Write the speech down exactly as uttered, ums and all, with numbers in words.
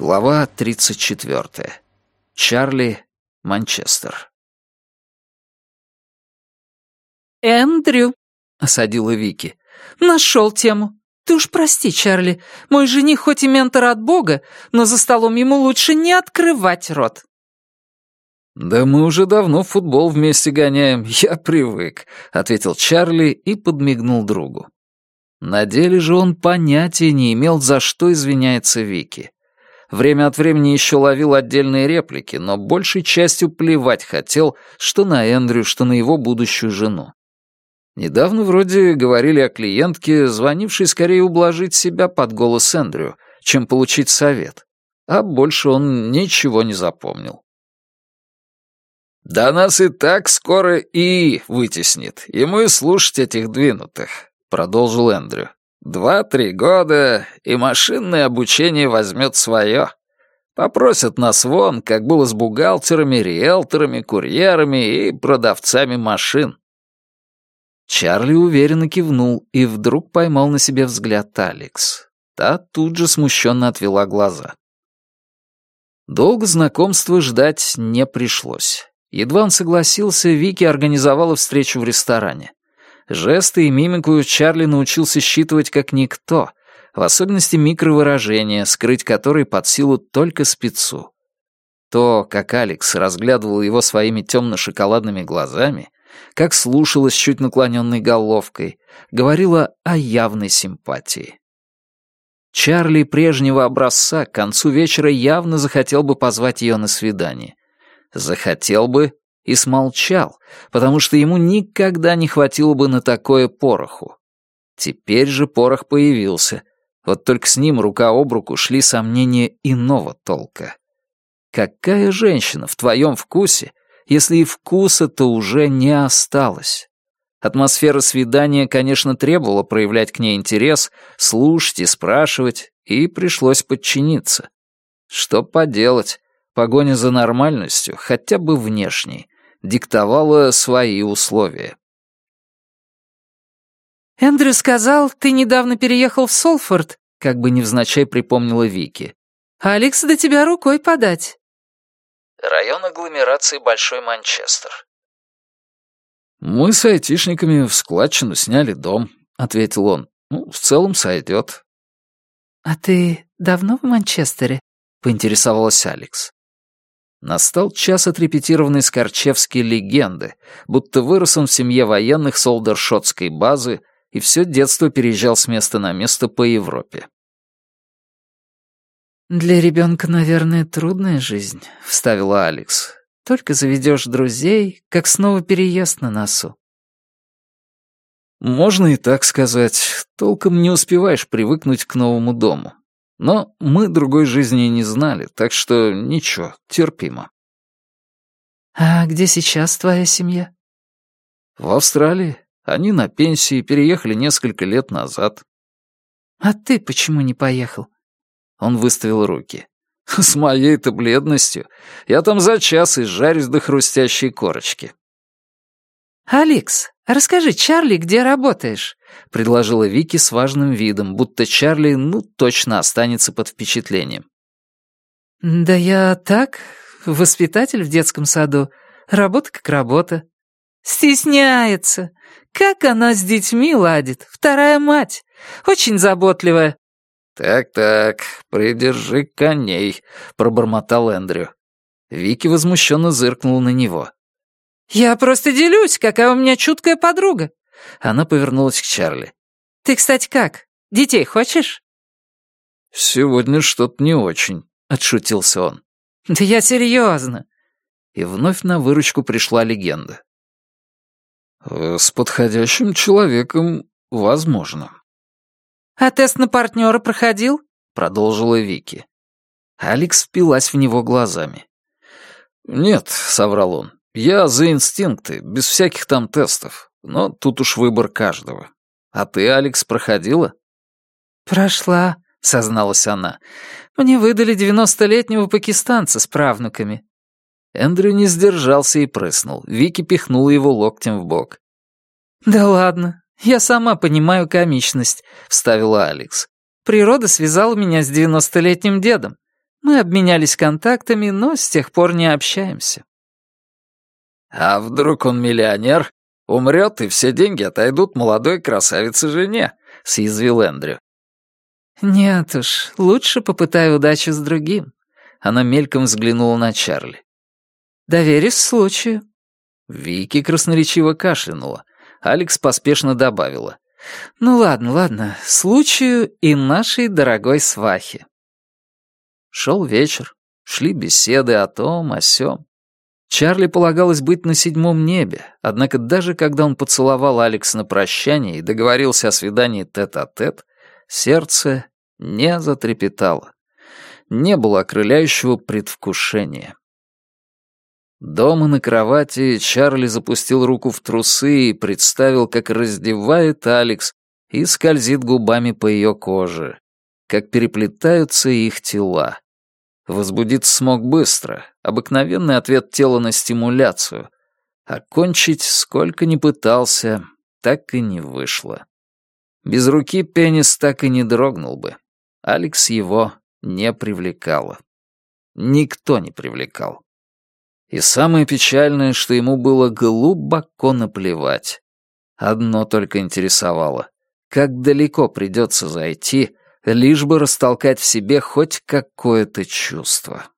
Глава тридцать четвёртая. Чарли, Манчестер. «Эндрю», — осадила Вики, — «нашел тему. Ты уж прости, Чарли, мой жених хоть и ментор от Бога, но за столом ему лучше не открывать рот». «Да мы уже давно в футбол вместе гоняем, я привык», — ответил Чарли и подмигнул другу. На деле же он понятия не имел, за что извиняется Вики. Время от времени еще ловил отдельные реплики, но большей частью плевать хотел, что на Эндрю, что на его будущую жену. Недавно вроде говорили о клиентке, звонившей скорее ублажить себя под голос Эндрю, чем получить совет, а больше он ничего не запомнил. «Да нас и так скоро и вытеснит, ему и слушать этих двинутых», — продолжил Эндрю. «Два-три года, и машинное обучение возьмет свое. Попросят нас вон, как было с бухгалтерами, риэлторами, курьерами и продавцами машин». Чарли уверенно кивнул и вдруг поймал на себе взгляд Алекс. Та тут же смущенно отвела глаза. Долго знакомства ждать не пришлось. Едва он согласился, Вики организовала встречу в ресторане. Жесты и мимику Чарли научился считывать как никто, в особенности микровыражения, скрыть которые под силу только спецу. То, как Алекс разглядывал его своими темно-шоколадными глазами, как слушала с чуть наклоненной головкой, говорила о явной симпатии. Чарли прежнего образца к концу вечера явно захотел бы позвать ее на свидание. Захотел бы и смолчал, потому что ему никогда не хватило бы на такое пороху. Теперь же порох появился, вот только с ним рука об руку шли сомнения иного толка. Какая женщина в твоем вкусе, если и вкуса-то уже не осталось? Атмосфера свидания, конечно, требовала проявлять к ней интерес, слушать и спрашивать, и пришлось подчиниться. Что поделать, погоня за нормальностью, хотя бы внешней, диктовала свои условия. «Эндрю сказал, ты недавно переехал в Солфорд», — как бы невзначай припомнила Вики. «Алекс до тебя рукой подать». Район агломерации Большой Манчестер. «Мы с айтишниками в складчину сняли дом», — ответил он. «Ну, в целом сойдет». «А ты давно в Манчестере?» — поинтересовалась Алекс. Настал час отрепетированной скорчевской легенды, будто вырос он в семье военных с Олдершотской базы и все детство переезжал с места на место по Европе. «Для ребенка, наверное, трудная жизнь», — вставила Алекс. «Только заведешь друзей, как снова переезд на носу». «Можно и так сказать. Толком не успеваешь привыкнуть к новому дому. Но мы другой жизни и не знали, так что ничего, терпимо». «А где сейчас твоя семья?» «В Австралии. Они на пенсии, переехали несколько лет назад». «А ты почему не поехал?» Он выставил руки. «С моей-то бледностью. Я там за час изжарюсь до хрустящей корочки». «Алекс, расскажи Чарли, где работаешь?» — предложила Вики с важным видом, будто Чарли, ну, точно останется под впечатлением. «Да я так, воспитатель в детском саду. Работа как работа». «Стесняется. Как она с детьми ладит. Вторая мать. Очень заботливая». «Так-так, придержи коней», — пробормотал Эндрю. Вики возмущенно зыркнула на него. «Я просто делюсь, какая у меня чуткая подруга». Она повернулась к Чарли. «Ты, кстати, как? Детей хочешь?» «Сегодня что-то не очень», — отшутился он. «Да я серьезно». И вновь на выручку пришла легенда. «С подходящим человеком возможно». «А тест на партнера проходил?» — продолжила Вики. Алекс впилась в него глазами. «Нет», — соврал он, — «я за инстинкты, без всяких там тестов, но тут уж выбор каждого. А ты, Алекс, проходила?» «Прошла», — созналась она. «Мне выдали девяностолетнего пакистанца с правнуками». Эндрю не сдержался и прыснул. Вики пихнула его локтем в бок. «Да ладно, я сама понимаю комичность», — вставила Алекс. «Природа связала меня с девяностолетним дедом. Мы обменялись контактами, но с тех пор не общаемся». «А вдруг он миллионер, умрет, и все деньги отойдут молодой красавице-жене?» — съязвил Эндрю. «Нет уж, лучше попытаю удачу с другим». Она мельком взглянула на Чарли. «Доверюсь случаю». Вики красноречиво кашлянула. Алекс поспешно добавила. «Ну ладно, ладно, случаю и нашей дорогой свахе». Шел вечер, шли беседы о том, о сём. Чарли полагалось быть на седьмом небе, однако даже когда он поцеловал Алекс на прощание и договорился о свидании тет-а-тет, сердце не затрепетало. Не было окрыляющего предвкушения. Дома на кровати Чарли запустил руку в трусы и представил, как раздевает Алекс и скользит губами по ее коже, как переплетаются их тела. Возбудиться смог быстро, обыкновенный ответ тела на стимуляцию. Окончить, сколько ни пытался, так и не вышло. Без руки пенис так и не дрогнул бы. Алекс его не привлекала. Никто не привлекал. И самое печальное, что ему было глубоко наплевать. Одно только интересовало. Как далеко придется зайти, лишь бы растолкать в себе хоть какое-то чувство.